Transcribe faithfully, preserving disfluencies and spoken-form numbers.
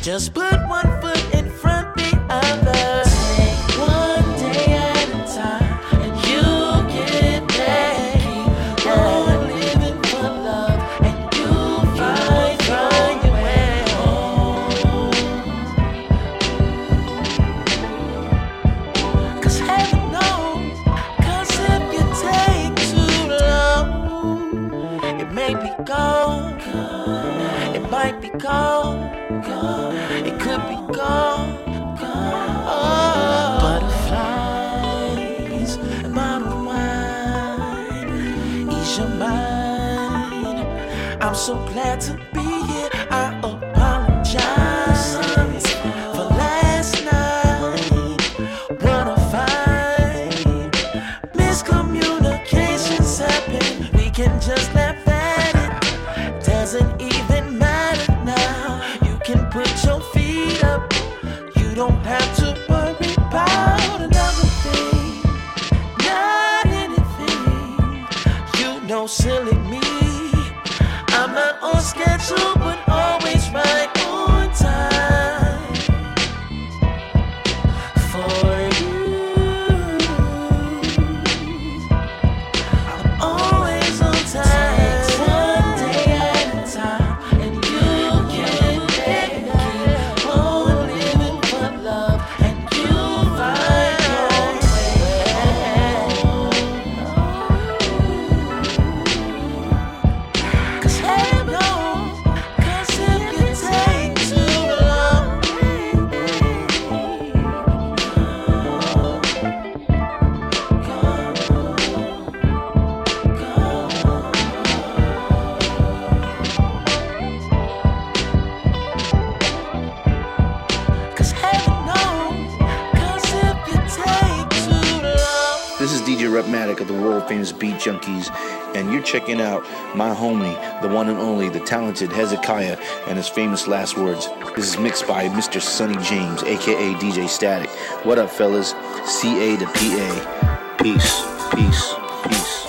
Just put one foot in front the other. Take one day at a time, and you'll get there. Keep on living for love, and you'll find, find your way home. 'Cause heaven knows, 'cause if you take too long, it may be gone. It might be gone. It could be gone. Oh. Butterflies, a bottle of wine, ease your mind. I'm so glad to be here. I apologize for last night. What a fight. Miscommunications happen. We can just laugh at it. Doesn't even matter now. You can put your feet up. You don't have to worry about another thing. Not anything. You know, silly me. I'm not on schedule, but always right on time. For you, I'm always on time. One day at a time, and you get there. Keep on living for love, and you'll find your way home. 'Cause heaven knows, 'cause if you take too long, Cause heaven knows, 'cause if you take too long. This is D J Repmatic of the world famous Beat Junkies, and you're checking out my homie, the one and only, the talented Hezekiah, and his famous last words. This is mixed by Mister Sonny James, aka D J Static. What up, fellas? C A to P A. Peace, peace, peace.